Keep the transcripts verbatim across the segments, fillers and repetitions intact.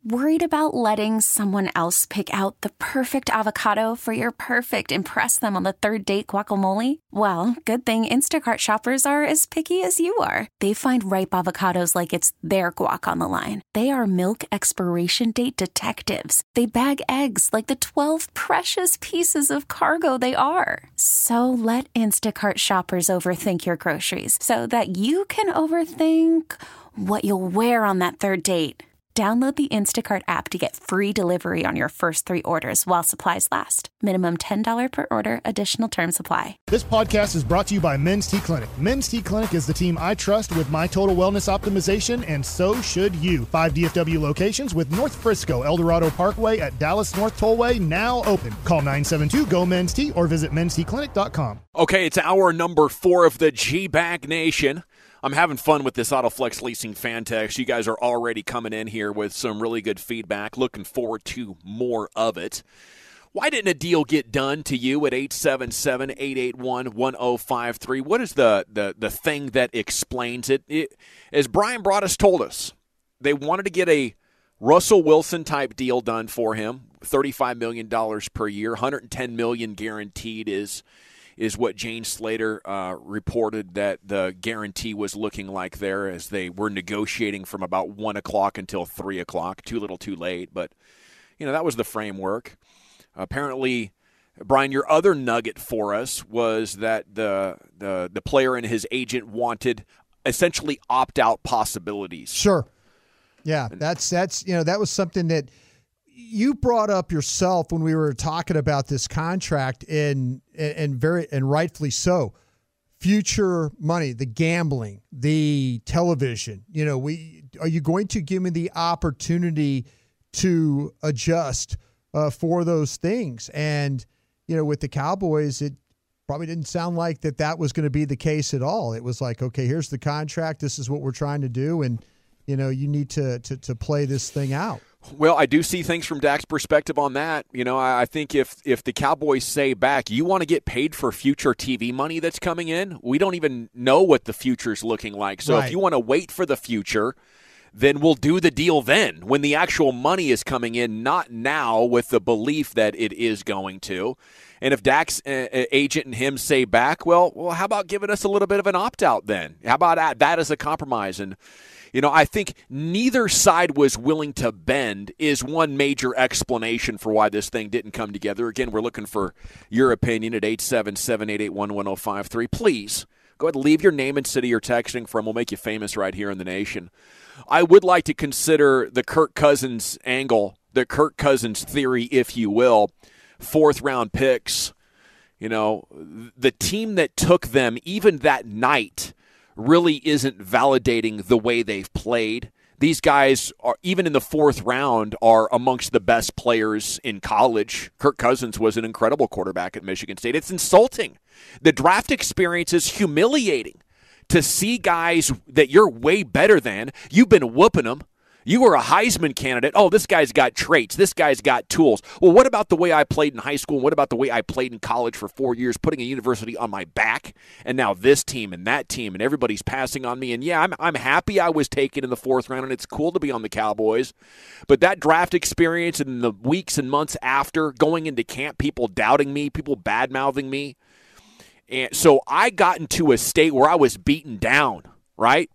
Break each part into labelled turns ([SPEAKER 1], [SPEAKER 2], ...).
[SPEAKER 1] Worried about letting someone else pick out the perfect avocado for your perfect impress them on the third date guacamole? Well, good thing Instacart shoppers are as picky as you are. They find ripe avocados like it's their guac on the line. They are milk expiration date detectives. They bag eggs like the twelve precious pieces of cargo they are. So let Instacart shoppers overthink your groceries so that you can overthink what you'll wear on that third date. Download the Instacart app to get free delivery on your first three orders while supplies last. Minimum ten dollars per order. Additional terms apply.
[SPEAKER 2] This podcast is brought to you by Men's T Clinic. Men's T Clinic is the team I trust with my total wellness optimization, and so should you. Five D F W locations with North Frisco, El Dorado Parkway at Dallas North Tollway now open. Call nine seven two, G O, Men's T or visit mens t clinic dot com.
[SPEAKER 3] Okay, it's hour number four of the G-Bag Nation. I'm having fun with this AutoFlex Leasing fan text. You guys are already coming in here with some really good feedback. Looking forward to more of it. Why didn't a deal get done to you at eight seven seven, eight eight one, one oh five three? What is the, the, the thing that explains it? it? As Brian Broaddus told us, they wanted to get a Russell Wilson-type deal done for him, thirty-five million dollars per year, one hundred ten million dollars guaranteed is is what Jane Slater uh, reported that the guarantee was looking like there as they were negotiating from about one o'clock until three o'clock. Too little, too late. But, you know, that was the framework. Apparently, Brian, your other nugget for us was that the the, the player and his agent wanted essentially opt-out possibilities.
[SPEAKER 4] Sure. Yeah, that's, that's you know, that was something that you brought up yourself when we were talking about this contract, and and very and rightfully so. Future money, the gambling, the television. You know, we are you going to give me the opportunity to adjust uh, for those things? And you know, with the Cowboys, it probably didn't sound like that that was going to be the case at all. It was like, okay, here's the contract. This is what we're trying to do, and you know, you need to to to play this thing out.
[SPEAKER 3] Well, I do see things from Dak's perspective on that. You know, I think if if the Cowboys say back, you want to get paid for future T V money that's coming in, we don't even know what the future's looking like. So
[SPEAKER 4] Right.
[SPEAKER 3] if you want to wait for the future, then we'll do the deal then when the actual money is coming in, not now with the belief that it is going to. And if Dak's uh, agent and him say back, well, well, how about giving us a little bit of an opt-out then? How about that, that as a compromise? And you know, I think neither side was willing to bend is one major explanation for why this thing didn't come together. Again, we're looking for your opinion at eight seven seven, eight eight one, one oh five three. Please go ahead and leave your name and city you're texting from. We'll make you famous right here in the nation. I would like to consider the Kirk Cousins angle, the Kirk Cousins theory, if you will, fourth-round picks. You know, the team that took them even that night really isn't validating the way they've played. These guys, are even in the fourth round, are amongst the best players in college. Kirk Cousins was an incredible quarterback at Michigan State. It's insulting. The draft experience is humiliating to see guys that you're way better than. You've been whooping them. You were a Heisman candidate. Oh, this guy's got traits. This guy's got tools. Well, what about the way I played in high school? And what about the way I played in college for four years, putting a university on my back? And now this team and that team, and everybody's passing on me. And yeah, I'm I'm happy I was taken in the fourth round, and it's cool to be on the Cowboys. But that draft experience and the weeks and months after, going into camp, people doubting me, people bad-mouthing me. And so I got into a state where I was beaten down, right?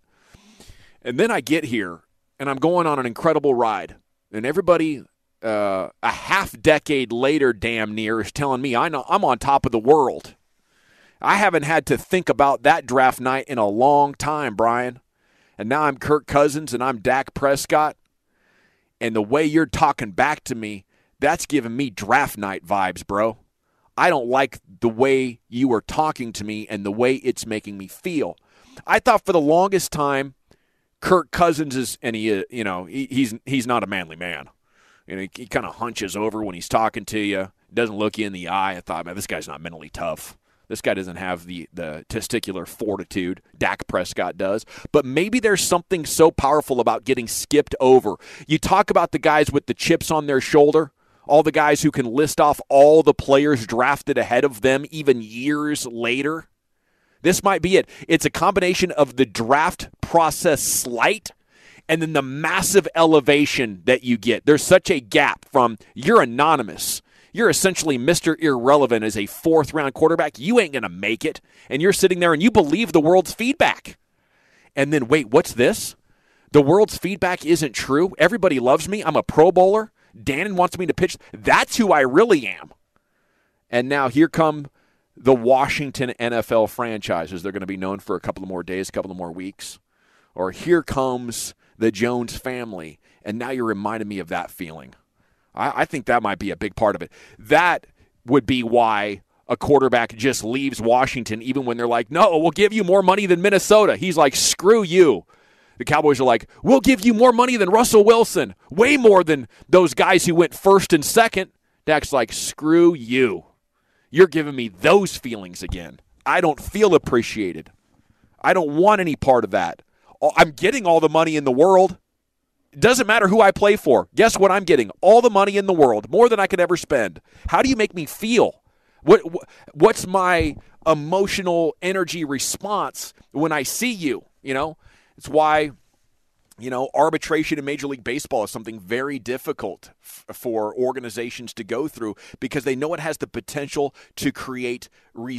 [SPEAKER 3] And then I get here, and I'm going on an incredible ride. And everybody, uh, a half decade later, damn near, is telling me I know I'm on top of the world. I haven't had to think about that draft night in a long time, Brian. And now I'm Kirk Cousins and I'm Dak Prescott. And the way you're talking back to me, that's giving me draft night vibes, bro. I don't like the way you are talking to me and the way it's making me feel. I thought for the longest time, Kirk Cousins is, and he, you know, he, he's he's not a manly man. You know, he, he kind of hunches over when he's talking to you, doesn't look you in the eye. I thought, man, this guy's not mentally tough. This guy doesn't have the the testicular fortitude Dak Prescott does. But maybe there's something so powerful about getting skipped over. You talk about the guys with the chips on their shoulder, all the guys who can list off all the players drafted ahead of them even years later. This might be it. It's a combination of the draft process slight and then the massive elevation that you get. There's such a gap from you're anonymous. You're essentially Mister Irrelevant as a fourth-round quarterback. You ain't going to make it. And you're sitting there and you believe the world's feedback. And then, wait, what's this? The world's feedback isn't true. Everybody loves me. I'm a Pro Bowler. Dannon wants me to pitch. That's who I really am. And now here come the Washington N F L franchises. They're going to be known for a couple of more days, a couple of more weeks. Or here comes the Jones family, and now you're reminding me of that feeling. I, I think that might be a big part of it. That would be why a quarterback just leaves Washington even when they're like, no, we'll give you more money than Minnesota. He's like, screw you. The Cowboys are like, we'll give you more money than Russell Wilson, way more than those guys who went first and second. Dak's like, screw you. You're giving me those feelings again. I don't feel appreciated. I don't want any part of that. I'm getting all the money in the world. It doesn't matter who I play for. Guess what I'm getting? All the money in the world, more than I could ever spend. How do you make me feel? What, what's my emotional energy response when I see you? You know, it's why, you know, arbitration in Major League Baseball is something very difficult f- for organizations to go through because they know it has the potential to create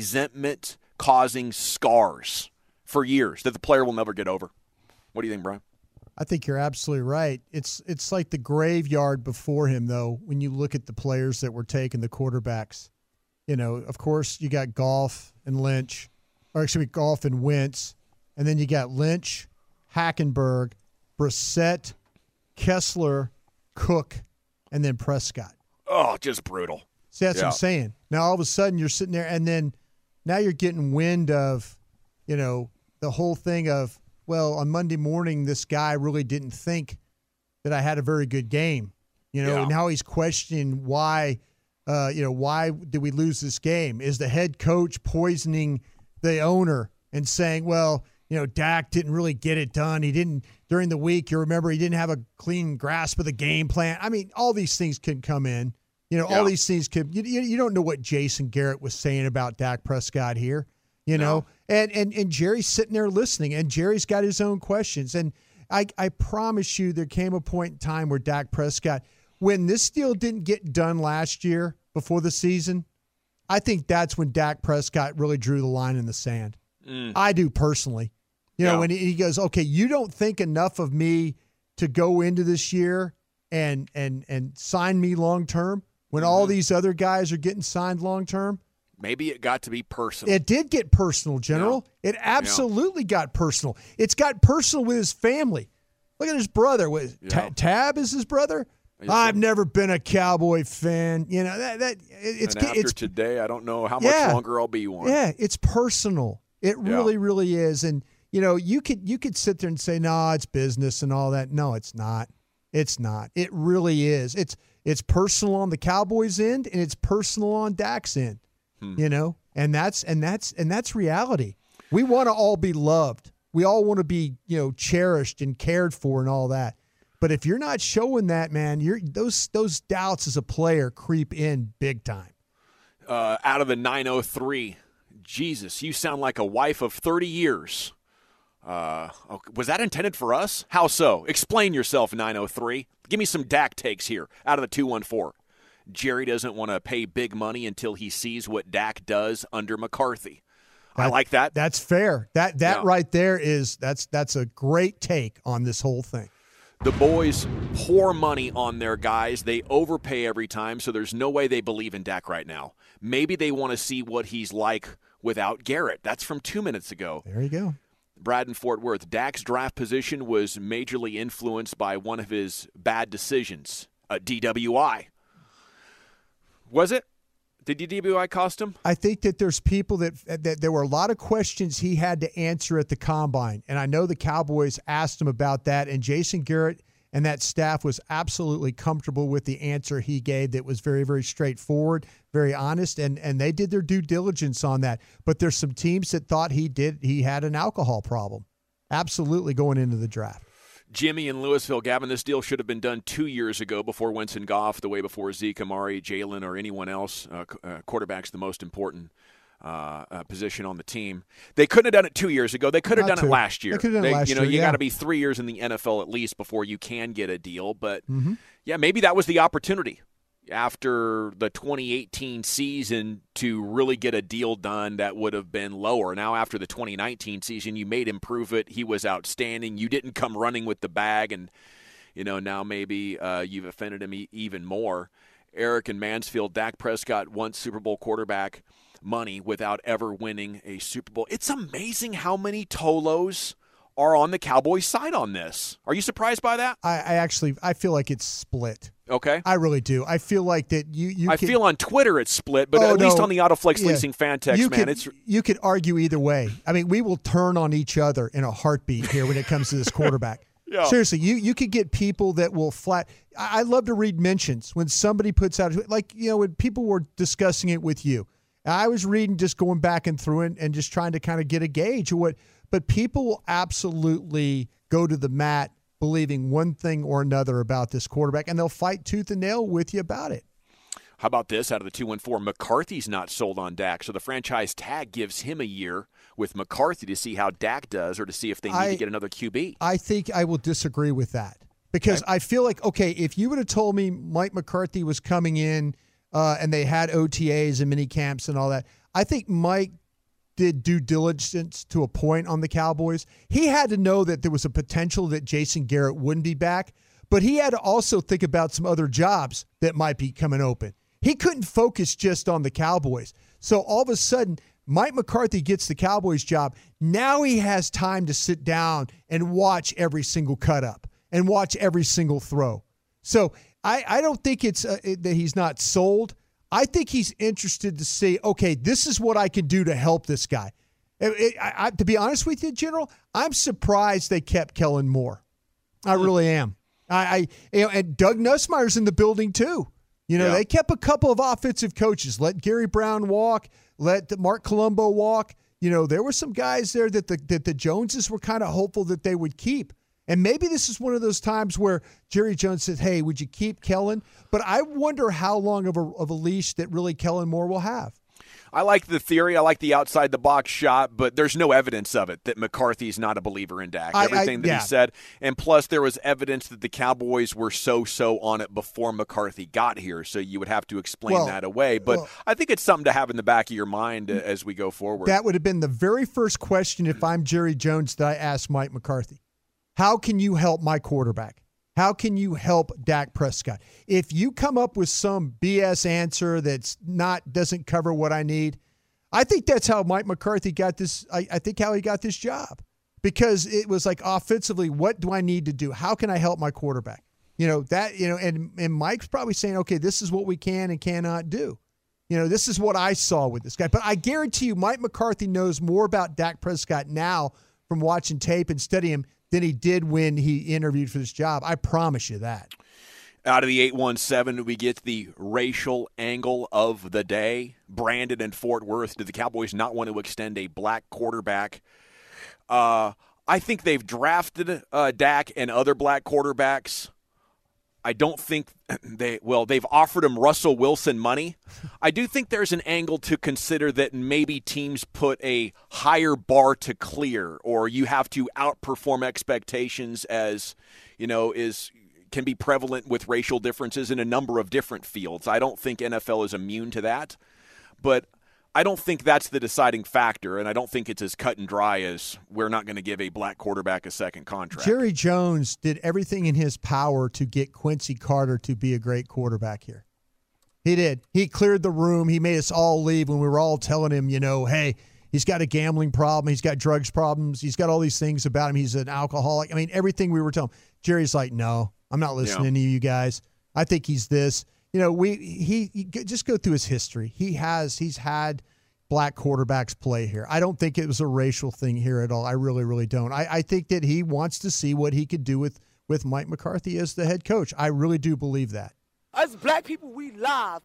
[SPEAKER 3] resentment-causing scars for years that the player will never get over. What do you think, Brian?
[SPEAKER 4] I think you're absolutely right. It's it's like the graveyard before him, though, when you look at the players that were taken, the quarterbacks. You know, of course, you got Goff and Lynch, or actually Goff and Wentz, and then you got Lynch, Hackenberg, Brissett, Kessler, Cook, and then Prescott.
[SPEAKER 3] Oh, just brutal.
[SPEAKER 4] See, that's
[SPEAKER 3] yeah.
[SPEAKER 4] what I'm saying. Now, all of a sudden, you're sitting there, and then now you're getting wind of, you know, the whole thing of, well, on Monday morning, this guy really didn't think that I had a very good game. You know,
[SPEAKER 3] yeah.
[SPEAKER 4] and now he's questioning why, uh, you know, why did we lose this game? Is the head coach poisoning the owner and saying, well, you know, Dak didn't really get it done. He didn't during the week. You remember he didn't have a clean grasp of the game plan. I mean, all these things can come in. You know, yeah. all these things could. You, you don't know what Jason Garrett was saying about Dak Prescott here. You know,
[SPEAKER 3] no.
[SPEAKER 4] and, and and Jerry's sitting there listening, and Jerry's got his own questions. And I I promise you, there came a point in time where Dak Prescott, when this deal didn't get done last year before the season, I think that's when Dak Prescott really drew the line in the sand. Mm. I do personally. You know, yeah. when he goes, okay, you don't think enough of me to go into this year and and and sign me long term when mm-hmm. all these other guys are getting signed long term.
[SPEAKER 3] Maybe it got to be personal.
[SPEAKER 4] It did get personal, General. Yeah. It absolutely yeah. got personal. It's got personal with his family. Look at his brother. With yeah. Tab is his brother. I've never been a Cowboy fan. You know that that it's
[SPEAKER 3] and after
[SPEAKER 4] it's
[SPEAKER 3] today. I don't know how
[SPEAKER 4] yeah,
[SPEAKER 3] much longer I'll be one.
[SPEAKER 4] Yeah, it's personal. It
[SPEAKER 3] yeah.
[SPEAKER 4] really, really is. And you know, you could you could sit there and say, "No, nah, it's business and all that." No, it's not. It's not. It really is. It's it's personal on the Cowboys' end, and it's personal on Dak's end. Hmm. You know, and that's and that's and that's reality. We want to all be loved. We all want to be, you know, cherished and cared for and all that. But if you're not showing that, man, you're those those doubts as a player creep in big time.
[SPEAKER 3] Uh, out of the nine oh three, Jesus, you sound like a wife of thirty years. Uh, was that intended for us? How so? Explain yourself, nine oh three. Give me some Dak takes here out of the two one four. Jerry doesn't want to pay big money until he sees what Dak does under McCarthy. That, I like that.
[SPEAKER 4] That's fair. That that
[SPEAKER 3] yeah.
[SPEAKER 4] right there is that's that's a great take on this whole thing.
[SPEAKER 3] The boys pour money on their guys. They overpay every time, so there's no way they believe in Dak right now. Maybe they want to see what he's like without Garrett. That's from two minutes ago.
[SPEAKER 4] There you go.
[SPEAKER 3] Brad in Fort Worth. Dak's draft position was majorly influenced by one of his bad decisions, a D W I. Was it? Did D W I cost him?
[SPEAKER 4] I think that there's people that, that there were a lot of questions he had to answer at the Combine, and I know the Cowboys asked him about that, and Jason Garrett and that staff was absolutely comfortable with the answer he gave that was very, very straightforward, very honest, and, and they did their due diligence on that. But there's some teams that thought he did he had an alcohol problem, absolutely going into the draft.
[SPEAKER 3] Jimmy in Louisville, Gavin, this deal should have been done two years ago before Wentz and Goff, the way before Zeke, Amari, Jalen, or anyone else. Uh, uh, quarterback's the most important. uh, uh, position on the team. They couldn't have done it two years ago. They could have
[SPEAKER 4] Not
[SPEAKER 3] done
[SPEAKER 4] two.
[SPEAKER 3] it last year.
[SPEAKER 4] They could have done
[SPEAKER 3] They-
[SPEAKER 4] it last
[SPEAKER 3] you know,
[SPEAKER 4] year,
[SPEAKER 3] you
[SPEAKER 4] yeah.
[SPEAKER 3] got to be three years in the N F L at least before you can get a deal. But
[SPEAKER 4] Mm-hmm.
[SPEAKER 3] yeah, maybe that was the opportunity after the twenty eighteen season to really get a deal done that would have been lower. Now, after the twenty nineteen season, you made him prove it. He was outstanding. You didn't come running with the bag, and you know now maybe uh, you've offended him e- even more. Eric and Mansfield, Dak Prescott won Super Bowl quarterback money without ever winning a Super Bowl. It's amazing how many Tolos are on the Cowboys' side on this. Are you surprised by that?
[SPEAKER 4] I, I actually I feel like it's split.
[SPEAKER 3] Okay.
[SPEAKER 4] I really do. I feel like that you you
[SPEAKER 3] I
[SPEAKER 4] can,
[SPEAKER 3] feel on Twitter it's split, but
[SPEAKER 4] Oh,
[SPEAKER 3] at least
[SPEAKER 4] no.
[SPEAKER 3] on the Autoflex
[SPEAKER 4] Yeah.
[SPEAKER 3] Leasing fan text,
[SPEAKER 4] you
[SPEAKER 3] man,
[SPEAKER 4] could,
[SPEAKER 3] it's
[SPEAKER 4] you could argue either way. I mean, we will turn on each other in a heartbeat here when it comes to this quarterback.
[SPEAKER 3] Yeah.
[SPEAKER 4] Seriously, you you could get people that will flat. I, I love to read mentions when somebody puts out, like, you know, when people were discussing it with you. I was reading, just going back and through it and just trying to kind of get a gauge of what, but people will absolutely go to the mat believing one thing or another about this quarterback, and they'll fight tooth and nail with you about it.
[SPEAKER 3] How about this out of the two one four? McCarthy's not sold on Dak, so the franchise tag gives him a year with McCarthy to see how Dak does or to see if they need
[SPEAKER 4] I-
[SPEAKER 3] to get another Q B.
[SPEAKER 4] I think I will disagree with that because
[SPEAKER 3] Okay.
[SPEAKER 4] I feel like, okay, if you would have told me Mike McCarthy was coming in uh, and they had O T As and mini camps and all that, I think Mike did due diligence to a point on the Cowboys. He had to know that there was a potential that Jason Garrett wouldn't be back, but he had to also think about some other jobs that might be coming open. He couldn't focus just on the Cowboys. So all of a sudden, Mike McCarthy gets the Cowboys job. Now he has time to sit down and watch every single cut up and watch every single throw. So I, I don't think it's uh, that he's not sold. I think he's interested to see, okay, this is what I can do to help this guy. It- it- I, I, to be honest with you, General, I'm surprised they kept Kellen Moore. I really am. I, I you know, and Doug Nussmeier's in the building too. You know,
[SPEAKER 3] Yeah.
[SPEAKER 4] they kept a couple of offensive coaches. Let Gary Brown walk. Let Mark Colombo walk. You know, there were some guys there that the that the Joneses were kind of hopeful that they would keep. And maybe this is one of those times where Jerry Jones said, hey, would you keep Kellen? But I wonder how long of a, of a leash that really Kellen Moore will have.
[SPEAKER 3] I like the theory. I like the outside the box shot, but there's no evidence of it that McCarthy's not a believer in Dak.
[SPEAKER 4] I- I-
[SPEAKER 3] Everything that
[SPEAKER 4] yeah.
[SPEAKER 3] he said. And plus, there was evidence that the Cowboys were so-so on it before McCarthy got here, so you would have to explain
[SPEAKER 4] Well,
[SPEAKER 3] that away. But
[SPEAKER 4] well-
[SPEAKER 3] I think it's something to have in the back of your mind uh, as we go forward.
[SPEAKER 4] That would have been the very first question if I'm Jerry Jones that I asked Mike McCarthy. How can you help my quarterback? How can you help Dak Prescott? If you come up with some B S answer that's not doesn't cover what I need, I think that's how Mike McCarthy got this. I, I think how he got this job, because it was like offensively, what do I need to do? How can I help my quarterback? You know that you know, and and Mike's probably saying, okay, this is what we can and cannot do. You know, this is what I saw with this guy. But I guarantee you, Mike McCarthy knows more about Dak Prescott now from watching tape and studying him than he did when he interviewed for this job. I promise you that.
[SPEAKER 3] Out of the eight one seven, we get the racial angle of the day. Brandon in Fort Worth. Did the Cowboys not want to extend a black quarterback? Uh, I think they've drafted uh, Dak and other black quarterbacks. I don't think they, well, they've offered him Russell Wilson money. I do think there's an angle to consider that maybe teams put a higher bar to clear, or you have to outperform expectations, as, you know, is can be prevalent with racial differences in a number of different fields. I don't think N F L is immune to that, but I don't think that's the deciding factor, and I don't think it's as cut and dry as we're not going to give a black quarterback a second contract.
[SPEAKER 4] Jerry Jones did everything in his power to get Quincy Carter to be a great quarterback here. He did. He cleared the room. He made us all leave when we were all telling him, you know, hey, he's got a gambling problem. He's got drugs problems. He's got all these things about him. He's an alcoholic. I mean, everything we were telling him. Jerry's like, no, I'm not listening
[SPEAKER 3] Yeah.
[SPEAKER 4] to you guys. I think he's this. You know, we he, he just go through his history. He has he's had black quarterbacks play here. I don't think it was a racial thing here at all. I really, really don't. I, I think that he wants to see what he could do with with Mike McCarthy as the head coach. I really do believe that.
[SPEAKER 5] Us black people, we live.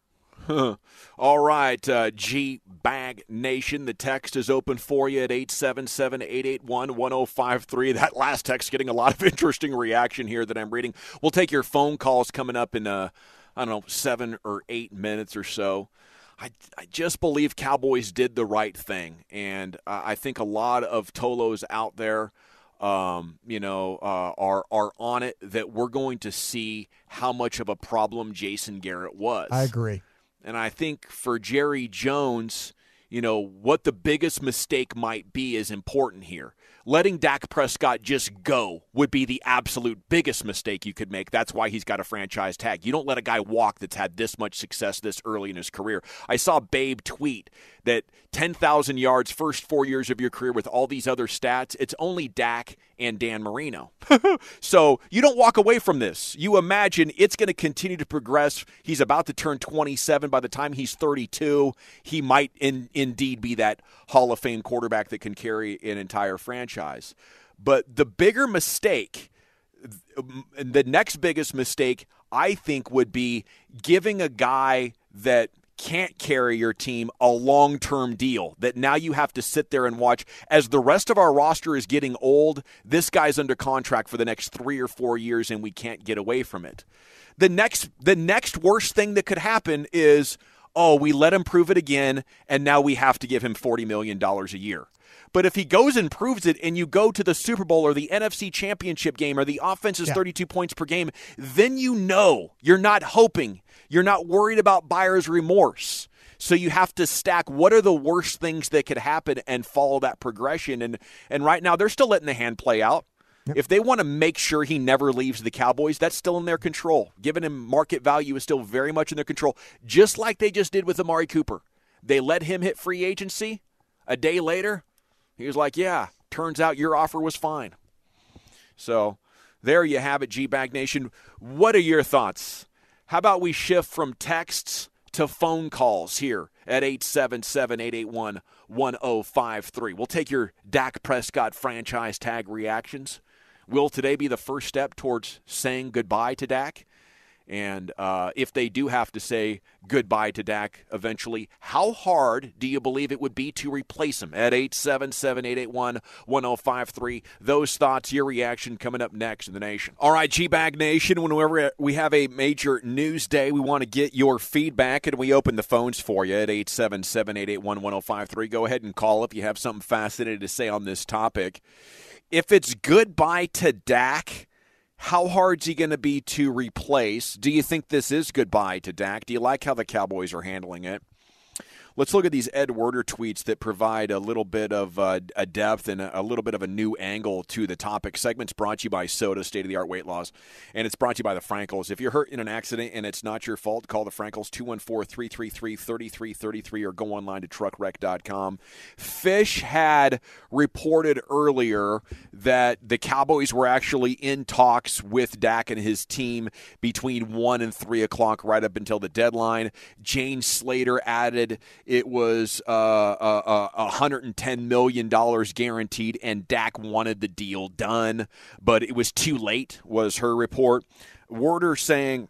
[SPEAKER 3] All right, uh, G-Bag Nation, the text is open for you at eight seven seven, eight eight one, one oh five three. That last text getting a lot of interesting reaction here that I'm reading. We'll take your phone calls coming up in, uh, I don't know, seven or eight minutes or so. I, I just believe Cowboys did the right thing, and uh, I think a lot of Tolos out there, um, you know, uh, are are on it that we're going to see how much of a problem Jason Garrett was.
[SPEAKER 4] I agree.
[SPEAKER 3] And I think for Jerry Jones, you know, what the biggest mistake might be is important here. Letting Dak Prescott just go would be the absolute biggest mistake you could make. That's why he's got a franchise tag. You don't let a guy walk that's had this much success this early in his career. I saw Babe tweet that ten thousand yards first four years of your career with all these other stats, it's only Dak and Dan Marino. So you don't walk away from this. You imagine it's going to continue to progress. He's about to turn twenty-seven. By the time he's thirty-two, he might in, indeed be that Hall of Fame quarterback that can carry an entire franchise. But the bigger mistake, the next biggest mistake, I think, would be giving a guy that can't carry your team a long-term deal that now you have to sit there and watch as the rest of our roster is getting old. This guy's under contract for the next three or four years and we can't get away from it. The next, the next worst thing that could happen is, oh, we let him prove it again and now we have to give him forty million dollars a year. But if he goes and proves it and you go to the Super Bowl or the N F C Championship game or the offense is yeah. thirty-two points per game, then you know you're not hoping. You're not worried about buyer's remorse. So you have to stack what are the worst things that could happen and follow that progression. And and right now they're still letting the hand play out. Yep. If they want to make sure he never leaves the Cowboys, that's still in their control. Giving him market value is still very much in their control, just like they just did with Amari Cooper. They let him hit free agency. A day later, he was like, yeah, turns out your offer was fine. So there you have it, G-Bag Nation. What are your thoughts? How about we shift from texts to phone calls here at eight seven seven, eight eight one, one oh five three. We'll take your Dak Prescott franchise tag reactions. Will today be the first step towards saying goodbye to Dak? And uh, if they do have to say goodbye to Dak eventually, how hard do you believe it would be to replace him? At eight seven seven, eight eight one, one oh five three. Those thoughts, your reaction coming up next in the nation. All right, G-Bag Nation, whenever we have a major news day, we want to get your feedback, and we open the phones for you at eight seven seven, eight eight one, one oh five three. Go ahead and call if you have something fascinating to say on this topic. If it's goodbye to Dak, how hard is he going to be to replace? Do you think this is goodbye to Dak? Do you like how the Cowboys are handling it? Let's look at these Ed Werder tweets that provide a little bit of uh, a depth and a little bit of a new angle to the topic. Segment's brought to you by Soda, State-of-the-Art Weight Loss, and it's brought to you by the Frankels. If you're hurt in an accident and it's not your fault, call the Frankels, two one four, three three three, three three three three, or go online to truck wreck dot com. Fish had reported earlier that the Cowboys were actually in talks with Dak and his team between one and three o'clock right up until the deadline. Jane Slater added it was uh, uh, uh, one hundred ten million dollars guaranteed, and Dak wanted the deal done, but it was too late, was her report. Werder saying,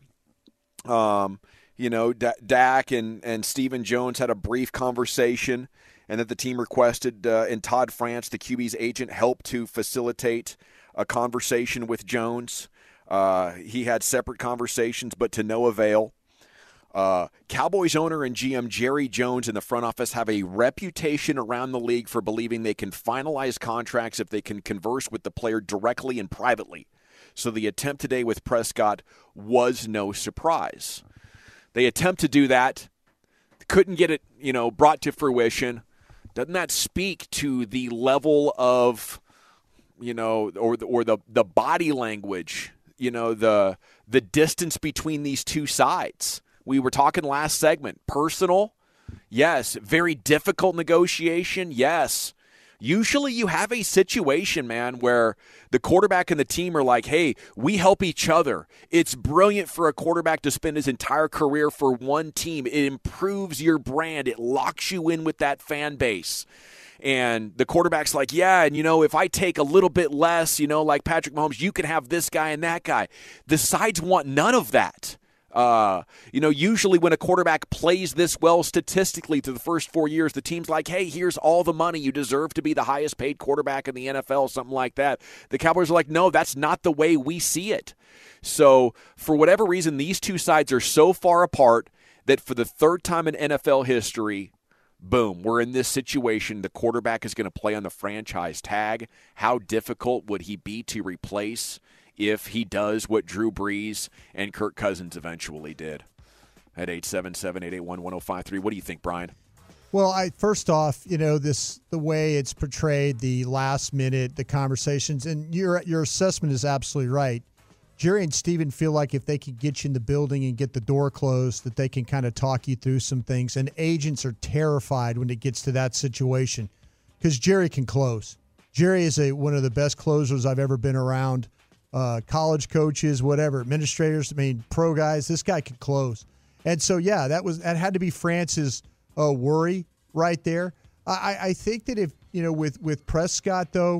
[SPEAKER 3] um, you know, D- Dak and, and Stephen Jones had a brief conversation, and that the team requested, uh, and Todd France, the Q B's agent, helped to facilitate a conversation with Jones. Uh, he had separate conversations, but to no avail. Uh, Cowboys owner and G M Jerry Jones and the front office have a reputation around the league for believing they can finalize contracts if they can converse with the player directly and privately. So the attempt today with Prescott was no surprise. They attempt to do that, couldn't get it, you know, brought to fruition. Doesn't that speak to the level of, you know, or or the the body language, you know, the the distance between these two sides? We were talking last segment. Personal, yes. Very difficult negotiation, yes. Usually you have a situation, man, where the quarterback and the team are like, hey, we help each other. It's brilliant for a quarterback to spend his entire career for one team. It improves your brand. It locks you in with that fan base. And the quarterback's like, yeah, and, you know, if I take a little bit less, you know, like Patrick Mahomes, you can have this guy and that guy. The sides want none of that. Uh, you know, usually when a quarterback plays this well statistically through the first four years, the team's like, hey, here's all the money. You deserve to be the highest paid quarterback in the N F L, something like that. The Cowboys are like, no, that's not the way we see it. So for whatever reason, these two sides are so far apart that for the third time in N F L history, boom, we're in this situation. The quarterback is going to play on the franchise tag. How difficult would he be to replace if he does what Drew Brees and Kirk Cousins eventually did? At eight seven seven, eight eight one, one oh five three. What do you think, Brian?
[SPEAKER 4] Well, I first off, you know, this the way it's portrayed, the last minute, the conversations, and your your assessment is absolutely right. Jerry and Steven feel like if they can get you in the building and get the door closed, that they can kind of talk you through some things. And agents are terrified when it gets to that situation because Jerry can close. Jerry is a one of the best closers I've ever been around. Uh, college coaches, whatever, administrators, I mean, pro guys, this guy can close. And so, yeah, that was that had to be France's uh, worry right there. I, I think that if, you know, with, with Prescott, though,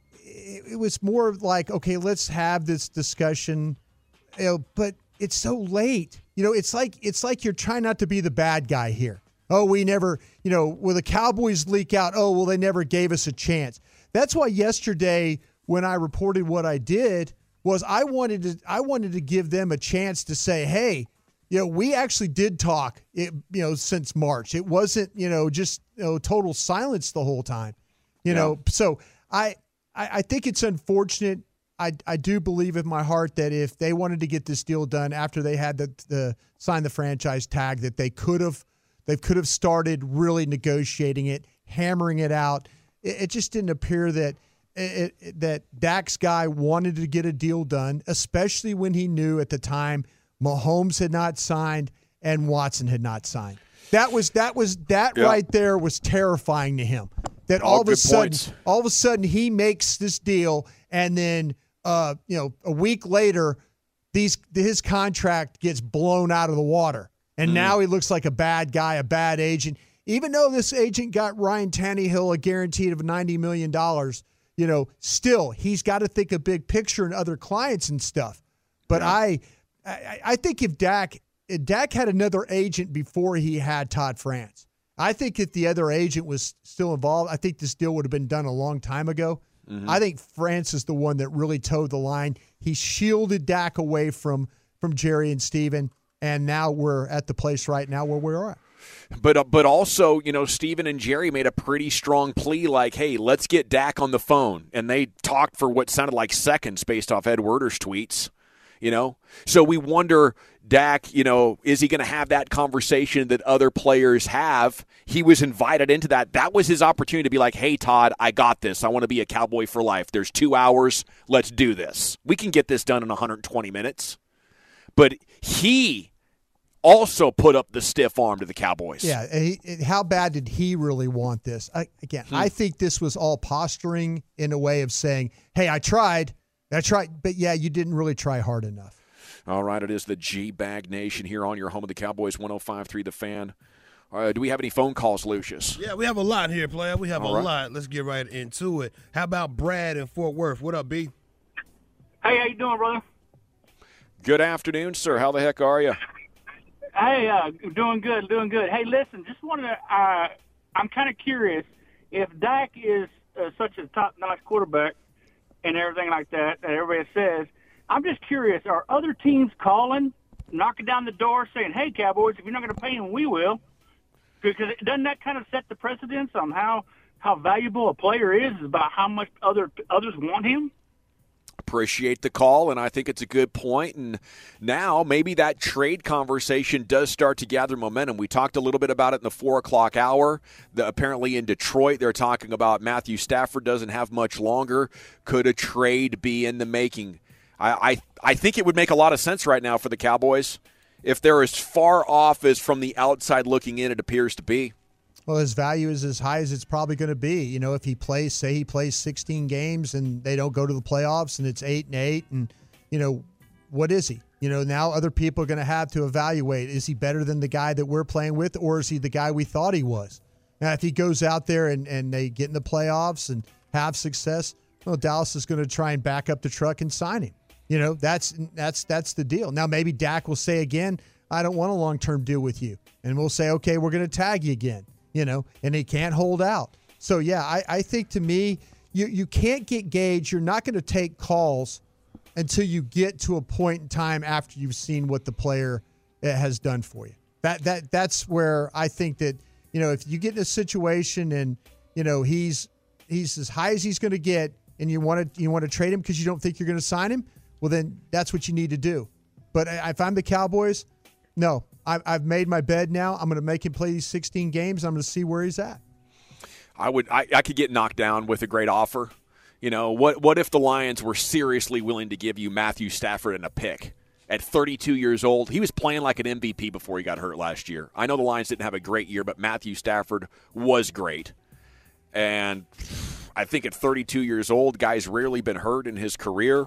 [SPEAKER 4] it, it was more like, okay, let's have this discussion, you know, but it's so late. You know, it's like it's like you're trying not to be the bad guy here. Oh, we never, you know, will the Cowboys leak out? Oh, well, they never gave us a chance. That's why yesterday when I reported what I did was I wanted to I wanted to give them a chance to say, hey, you know, we actually did talk, it, you know, since March. It wasn't, you know, just, you know, total silence the whole time, you yeah. know. So I, I I think it's unfortunate. I I do believe in my heart that if they wanted to get this deal done after they had the, the sign the franchise tag, that they could have they could have started really negotiating it, hammering it out. It, it just didn't appear that it, it, that Dak's guy wanted to get a deal done, especially when he knew at the time Mahomes had not signed and Watson had not signed. That was that was that yeah. right there was terrifying to him. That all, all of a sudden, points. all of a sudden, he makes this deal, and then uh, you know, a week later, these his contract gets blown out of the water, and mm. now he looks like a bad guy, a bad agent. Even though this agent got Ryan Tannehill a guarantee of ninety million dollars, you know, still he's got to think a big picture and other clients and stuff. But yeah. I. I, I think if Dak if Dak had another agent before he had Todd France, I think if the other agent was still involved, I think this deal would have been done a long time ago. Mm-hmm. I think France is the one that really towed the line. He shielded Dak away from from Jerry and Steven, and now we're at the place right now where we're at.
[SPEAKER 3] But uh, but also, you know, Steven and Jerry made a pretty strong plea like, hey, let's get Dak on the phone. And they talked for what sounded like seconds based off Ed Werder's tweets. You know, so we wonder, Dak, you know, is he going to have that conversation that other players have? He was invited into that. That was his opportunity to be like, hey, Todd, I got this. I want to be a Cowboy for life. There's two hours. Let's do this. We can get this done in one hundred twenty minutes. But he also put up the stiff arm to the Cowboys.
[SPEAKER 4] Yeah. He, how bad did he really want this? I, again, hmm. I think this was all posturing in a way of saying, hey, I tried. That's right. But, yeah, you didn't really try hard enough.
[SPEAKER 3] All right. It is the G-Bag Nation here on your home of the Cowboys, one oh five point three The Fan. Uh, do we have any phone calls, Lucius?
[SPEAKER 6] Yeah, we have a lot here, player. We have
[SPEAKER 3] All
[SPEAKER 6] a
[SPEAKER 3] right.
[SPEAKER 6] lot. Let's get right into it. How about Brad in Fort Worth? What up, B?
[SPEAKER 7] Hey, how you doing, brother?
[SPEAKER 3] Good afternoon, sir. How the heck are you?
[SPEAKER 7] Hey, uh, doing good, doing good. Hey, listen, just wanted to uh, – I'm kind of curious if Dak is uh, such a top-notch quarterback and everything like that, that everybody says. I'm just curious, are other teams calling, knocking down the door, saying, hey, Cowboys, if you're not going to pay him, we will? Because doesn't that kind of set the precedence on how, how valuable a player is, is about how much other others want him?
[SPEAKER 3] Appreciate the call, and I think it's a good point. And now maybe that trade conversation does start to gather momentum. We talked a little bit about it in the four o'clock hour. The, apparently in Detroit, they're talking about Matthew Stafford doesn't have much longer. Could a trade be in the making? I, I, I think it would make a lot of sense right now for the Cowboys if they're as far off as from the outside looking in it appears to be.
[SPEAKER 4] Well, his value is as high as it's probably going to be. You know, if he plays, say he plays sixteen games and they don't go to the playoffs and it's eight and eight, and, you know, what is he? You know, now other people are going to have to evaluate, is he better than the guy that we're playing with, or is he the guy we thought he was? Now, if he goes out there and, and they get in the playoffs and have success, well, Dallas is going to try and back up the truck and sign him. You know, that's that's that's the deal. Now, maybe Dak will say again, I don't want a long-term deal with you. And we'll say, okay, we're going to tag you again. You know, and he can't hold out. So, yeah, I, I think to me, you, you can't get Gage. You're not going to take calls until you get to a point in time after you've seen what the player has done for you. That that that's where I think that, you know, if you get in a situation and, you know, he's he's as high as he's going to get, and you want to you want to trade him because you don't think you're going to sign him, well, then that's what you need to do. But if I'm the Cowboys, no, I've, I've made my bed now. I'm going to make him play these sixteen games. I'm going to see where he's at.
[SPEAKER 3] I would I, I could get knocked down with a great offer. You know, what what if the Lions were seriously willing to give you Matthew Stafford and a pick? At thirty-two years old, he was playing like an M V P before he got hurt last year. I know the Lions didn't have a great year, but Matthew Stafford was great. And I think at thirty-two years old, guy's rarely been hurt in his career.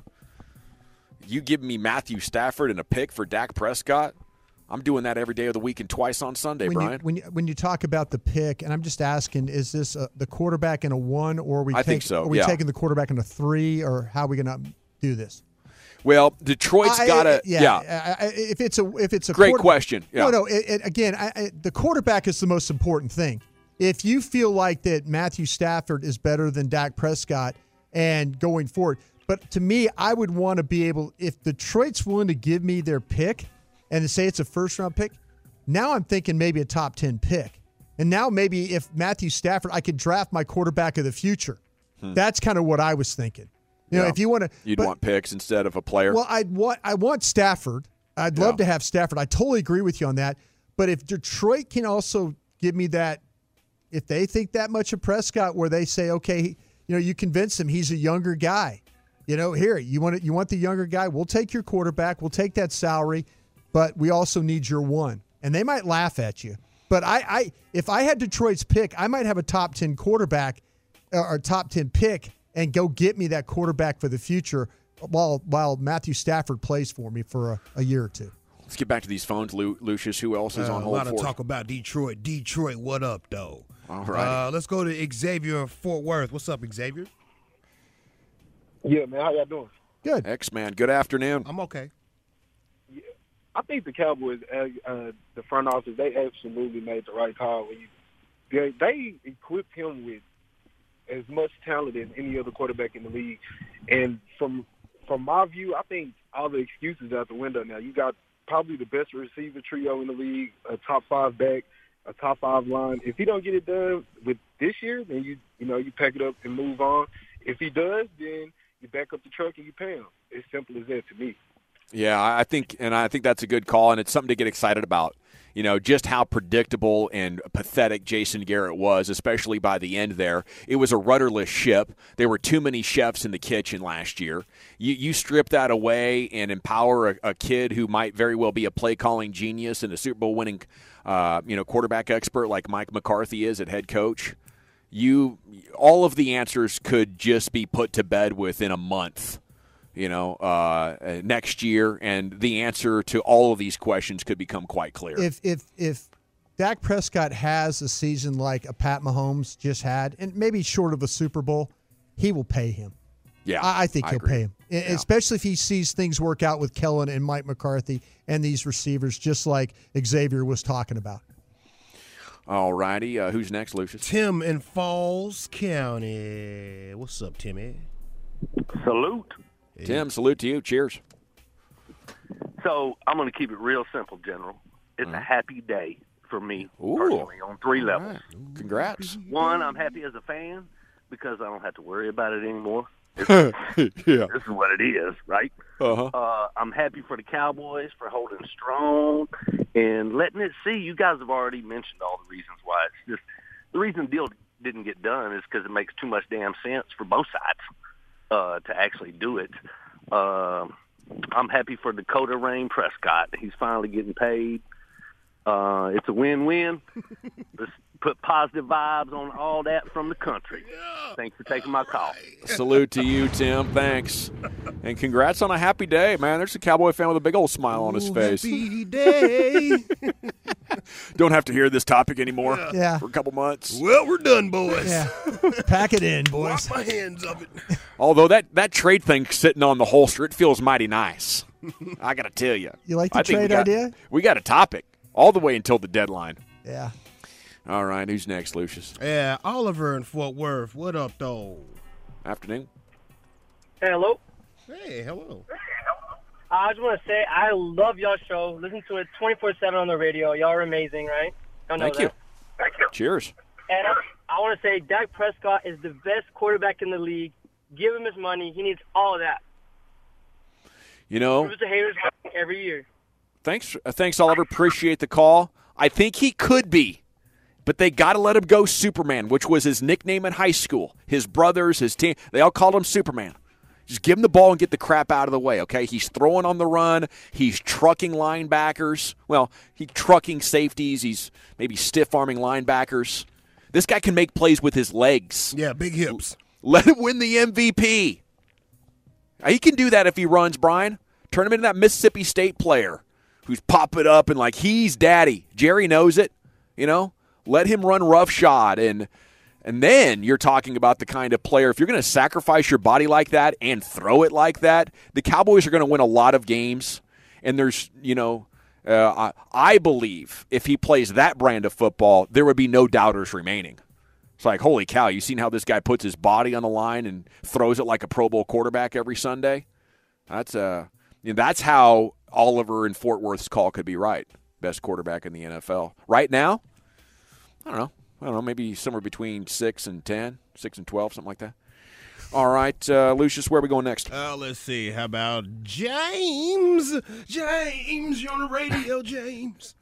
[SPEAKER 3] You give me Matthew Stafford and a pick for Dak Prescott, I'm doing that every day of the week and twice on Sunday,
[SPEAKER 4] when
[SPEAKER 3] Brian.
[SPEAKER 4] You, when you, when you talk about the pick, and I'm just asking, is this a, the quarterback in a one, or are we,
[SPEAKER 3] I
[SPEAKER 4] take,
[SPEAKER 3] think so,
[SPEAKER 4] are we
[SPEAKER 3] yeah.
[SPEAKER 4] taking the quarterback in a three, or how are we going to do this?
[SPEAKER 3] Well, Detroit's got to –
[SPEAKER 4] yeah.
[SPEAKER 3] yeah.
[SPEAKER 4] I, I, if it's a if it's a
[SPEAKER 3] Great
[SPEAKER 4] quarter,
[SPEAKER 3] question. Yeah.
[SPEAKER 4] No, no. It, it, again, I, I, the quarterback is the most important thing. If you feel like that Matthew Stafford is better than Dak Prescott and going forward – but to me, I would want to be able – if Detroit's willing to give me their pick and to say it's a first-round pick, now I'm thinking maybe a top ten pick. And now maybe if Matthew Stafford – I could draft my quarterback of the future. Hmm. That's kind of what I was thinking. You know,
[SPEAKER 3] yeah.
[SPEAKER 4] if you want to –
[SPEAKER 3] You'd but, want picks instead of a player.
[SPEAKER 4] Well, I'd want, I want Stafford. I'd yeah. love to have Stafford. I totally agree with you on that. But if Detroit can also give me that – if they think that much of Prescott where they say, okay, you know, you convince him he's a younger guy. You know, here, you want it, you want the younger guy, we'll take your quarterback, we'll take that salary, but we also need your one. And they might laugh at you. But I, I if I had Detroit's pick, I might have a top ten quarterback or top ten pick and go get me that quarterback for the future while while Matthew Stafford plays for me for a, a year or two.
[SPEAKER 3] Let's get back to these phones, Lu- Lucius. Who else is
[SPEAKER 6] uh,
[SPEAKER 3] on hold for?
[SPEAKER 6] A lot of talk about Detroit. Detroit, what up, though?
[SPEAKER 3] All right.
[SPEAKER 6] Uh, let's go to Xavier in Fort Worth. What's up, Xavier?
[SPEAKER 8] Yeah, man. How y'all doing?
[SPEAKER 4] Good.
[SPEAKER 3] X-Man, good afternoon.
[SPEAKER 6] I'm okay.
[SPEAKER 8] Yeah, I think the Cowboys, uh, the front office, they absolutely made the right call. When you, they, they equipped him with as much talent as any other quarterback in the league. And from from my view, I think all the excuses out the window now. You got probably the best receiver trio in the league, a top five back, a top five line. If he don't get it done with this year, then you you know you pack it up and move on. If he does, then you back up the truck and you pay him. It's simple as that to me.
[SPEAKER 3] Yeah, I think, and I think that's a good call, and it's something to get excited about. You know, just how predictable and pathetic Jason Garrett was, especially by the end there. It was a rudderless ship. There were too many chefs in the kitchen last year. You you strip that away and empower a, a kid who might very well be a play-calling genius and a Super Bowl winning, uh, you know, quarterback expert like Mike McCarthy is at head coach. You, all of the answers could just be put to bed within a month, you know, uh, next year, and the answer to all of these questions could become quite clear.
[SPEAKER 4] If if if Dak Prescott has a season like a Pat Mahomes just had, and maybe short of a Super Bowl, he will pay him.
[SPEAKER 3] Yeah,
[SPEAKER 4] I, I think
[SPEAKER 3] I
[SPEAKER 4] he'll
[SPEAKER 3] agree.
[SPEAKER 4] pay him,
[SPEAKER 3] yeah.
[SPEAKER 4] especially if he sees things work out with Kellen and Mike McCarthy and these receivers, just like Xavier was talking about.
[SPEAKER 3] All righty. Uh, who's next, Lucius?
[SPEAKER 6] Tim in Falls County. What's up, Timmy?
[SPEAKER 9] Salute.
[SPEAKER 6] Hey.
[SPEAKER 3] Tim, salute to you. Cheers.
[SPEAKER 9] So I'm going to keep it real simple, General. It's mm. a happy day for me
[SPEAKER 3] Ooh.
[SPEAKER 9] personally on three levels.
[SPEAKER 3] Right. Congrats.
[SPEAKER 9] One, I'm happy as a fan because I don't have to worry about it anymore.
[SPEAKER 3] yeah.
[SPEAKER 9] This is what it is, right?
[SPEAKER 3] Uh-huh.
[SPEAKER 9] Uh, I'm happy for the Cowboys for holding strong and letting it see. You guys have already mentioned all the reasons why. It's just the reason the deal didn't get done is because it makes too much damn sense for both sides uh, to actually do it. Uh, I'm happy for Dakota Rain Prescott. He's finally getting paid. Uh, it's a win-win. Let's put positive vibes on all that from the country. Yeah. Thanks for taking my call.
[SPEAKER 3] Salute to you, Tim. Thanks. And congrats on a happy day, man. There's a Cowboy fan with a big old smile on his
[SPEAKER 6] Ooh,
[SPEAKER 3] face.
[SPEAKER 6] Happy day.
[SPEAKER 3] Don't have to hear this topic anymore
[SPEAKER 6] yeah.
[SPEAKER 4] Yeah.
[SPEAKER 3] for a couple months.
[SPEAKER 6] Well, we're done, boys.
[SPEAKER 4] Yeah. Pack it in, boys.
[SPEAKER 6] Wash my hands of it.
[SPEAKER 3] Although that, that trade thing sitting on the holster, it feels mighty nice. I got to tell you.
[SPEAKER 4] You like the
[SPEAKER 3] I think
[SPEAKER 4] trade
[SPEAKER 3] we got,
[SPEAKER 4] idea?
[SPEAKER 3] We got a topic all the way until the deadline.
[SPEAKER 4] Yeah.
[SPEAKER 3] All right, who's next, Lucius?
[SPEAKER 6] Yeah, Oliver in Fort Worth. What up, though?
[SPEAKER 3] Afternoon.
[SPEAKER 7] Hello.
[SPEAKER 6] Hey, hello.
[SPEAKER 10] I just want to say I love y'all show. Listen to it twenty-four seven on the radio. Y'all are amazing, right? Y'all know
[SPEAKER 3] Thank
[SPEAKER 10] that.
[SPEAKER 3] you.
[SPEAKER 10] Thank you.
[SPEAKER 3] Cheers.
[SPEAKER 10] And I, I want to say Dak Prescott is the best quarterback in the league. Give him his money. He needs all of that.
[SPEAKER 3] You know,
[SPEAKER 10] Prove it to haters every year.
[SPEAKER 3] Thanks, uh, thanks, Oliver. Appreciate the call. I think he could be, but they got to let him go Superman, which was his nickname in high school. His brothers, his team, they all called him Superman. Just give him the ball and get the crap out of the way, okay? He's throwing on the run. He's trucking linebackers. Well, he's trucking safeties. He's maybe stiff-arming linebackers. This guy can make plays with his legs.
[SPEAKER 6] Yeah, big hips.
[SPEAKER 3] Let him win the M V P. He can do that if he runs, Brian. Turn him into that Mississippi State player who's popping up and like he's daddy. Jerry knows it, you know. Let him run roughshod, and and then you're talking about the kind of player. If you're going to sacrifice your body like that and throw it like that, the Cowboys are going to win a lot of games. And there's, you know, uh, I, I believe if he plays that brand of football, there would be no doubters remaining. It's like, holy cow, you seen how this guy puts his body on the line and throws it like a Pro Bowl quarterback every Sunday? That's uh, you know, that's how Oliver in Fort Worth's call could be right. Best quarterback in the N F L. Right now, I don't know. I don't know, maybe somewhere between six and ten, six and twelve, something like that. All right, uh, Lucius, where are we going next?
[SPEAKER 6] Uh, let's see. How about James? James, you're on the radio, James.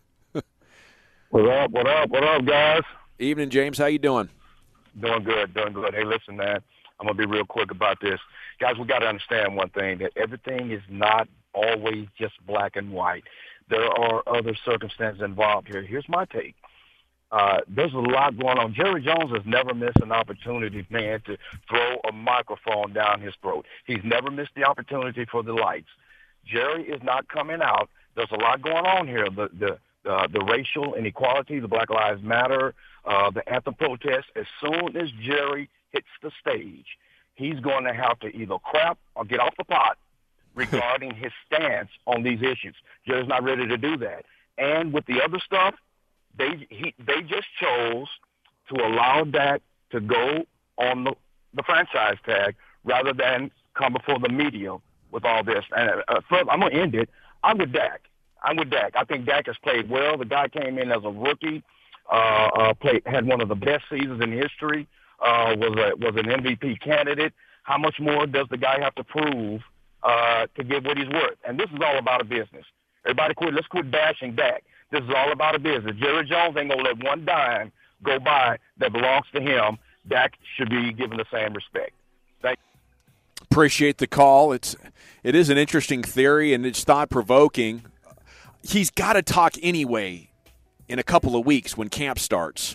[SPEAKER 11] What up, what up, what up, guys?
[SPEAKER 3] Evening, James. How you doing?
[SPEAKER 11] Doing good, doing good. Hey, listen, man, I'm going to be real quick about this. Guys, we got to understand one thing, that everything is not always just black and white. There are other circumstances involved here. Here's my take. Uh, there's a lot going on. Jerry Jones has never missed an opportunity, man, to throw a microphone down his throat. He's never missed the opportunity for the lights. Jerry is not coming out. There's a lot going on here. The the uh, the racial inequality, the Black Lives Matter, uh, the anthem protest. As soon as Jerry hits the stage, he's going to have to either crap or get off the pot regarding his stance on these issues. Jerry's not ready to do that. And with the other stuff, They he, they just chose to allow Dak to go on the, the franchise tag rather than come before the media with all this. And uh, further, I'm going to end it. I'm with Dak. I'm with Dak. I think Dak has played well. The guy came in as a rookie, uh, uh, played had one of the best seasons in history. Uh, was a was an M V P candidate. How much more does the guy have to prove uh, to get what he's worth? And this is all about a business. Everybody quit. Let's quit bashing Dak. This is all about a business. Jerry Jones ain't going to let one dime go by that belongs to him. Dak should be given the same respect. Thank you.
[SPEAKER 3] Appreciate the call. It's, it is an interesting theory, and it's thought-provoking. He's got to talk anyway in a couple of weeks when camp starts.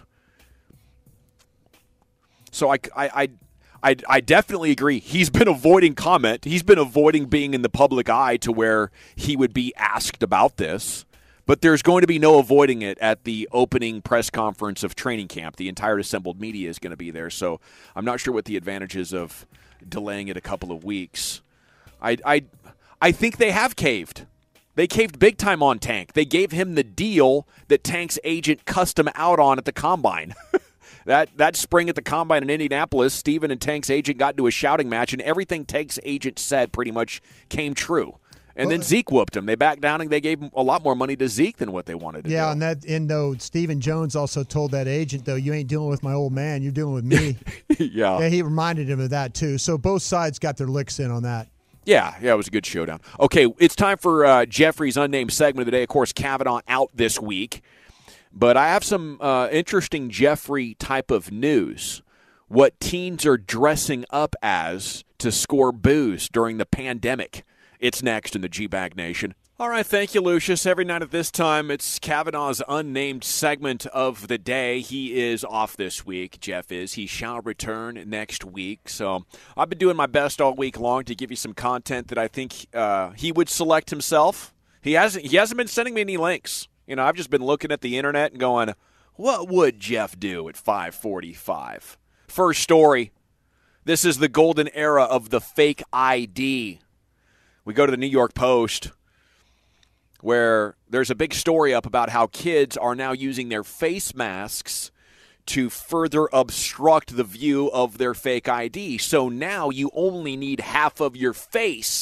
[SPEAKER 3] So I, I, I, I, I definitely agree. He's been avoiding comment. He's been avoiding being in the public eye to where he would be asked about this. But there's going to be no avoiding it at the opening press conference of training camp. The entire assembled media is going to be there. So I'm not sure what the advantages of delaying it a couple of weeks. I, I, I think they have caved. They caved big time on Tank. They gave him the deal that Tank's agent cussed him out on at the Combine. that that spring at the Combine in Indianapolis, Steven and Tank's agent got into a shouting match, and everything Tank's agent said pretty much came true. And then Zeke whooped him. They backed down, and they gave him a lot more money to Zeke than what they wanted to
[SPEAKER 4] yeah,
[SPEAKER 3] do.
[SPEAKER 4] Yeah, and that and though Stephen Jones also told that agent, though, you ain't dealing with my old man, you're dealing with me.
[SPEAKER 3] yeah.
[SPEAKER 4] Yeah, he reminded him of that, too. So both sides got their licks in on that.
[SPEAKER 3] Yeah, yeah, it was a good showdown. Okay, it's time for uh, Jeffrey's unnamed segment of the day. Of course, Kavanaugh out this week. But I have some uh, interesting Jeffrey type of news. What teens are dressing up as to score boos during the pandemic. It's next in the G-Bag Nation. All right, thank you, Lucius. Every night at this time, it's Kavanaugh's unnamed segment of the day. He is off this week, Jeff is. He shall return next week. So I've been doing my best all week long to give you some content that I think uh, he would select himself. He hasn't, he hasn't been sending me any links. You know, I've just been looking at the internet and going, what would Jeff do at five forty-five? First story. This is the golden era of the fake I D. We go to the New York Post, where there's a big story up about how kids are now using their face masks to further obstruct the view of their fake I D. So now you only need half of your face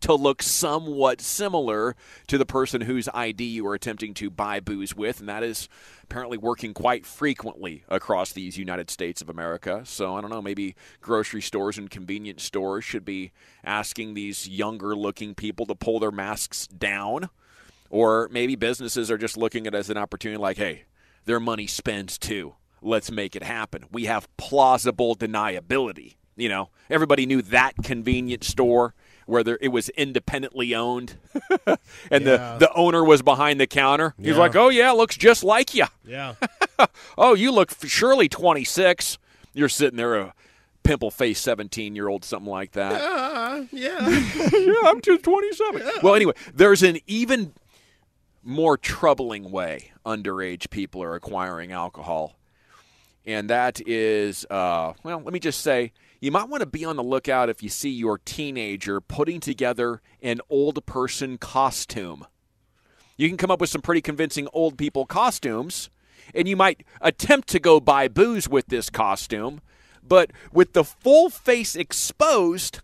[SPEAKER 3] to look somewhat similar to the person whose I D you are attempting to buy booze with, and that is apparently working quite frequently across these United States of America. So I don't know, maybe grocery stores and convenience stores should be asking these younger-looking people to pull their masks down, or maybe businesses are just looking at it as an opportunity like, hey, their money spends too. Let's make it happen. We have plausible deniability. You know, everybody knew that convenience store where there, it was independently owned, and
[SPEAKER 6] Yeah.
[SPEAKER 3] the, the owner was behind the counter. He's
[SPEAKER 6] Yeah.
[SPEAKER 3] like, oh, yeah, looks just like you.
[SPEAKER 6] Yeah.
[SPEAKER 3] Oh, you look surely twenty-six. You're sitting there, a pimple-faced seventeen-year-old, something like that.
[SPEAKER 6] Uh, yeah.
[SPEAKER 3] Yeah, I'm just twenty-seven. Well, anyway, there's an even more troubling way underage people are acquiring alcohol, and that is, uh, well, let me just say, you might want to be on the lookout if you see your teenager putting together an old person costume. You can come up with some pretty convincing old people costumes, and you might attempt to go buy booze with this costume, but with the full face exposed,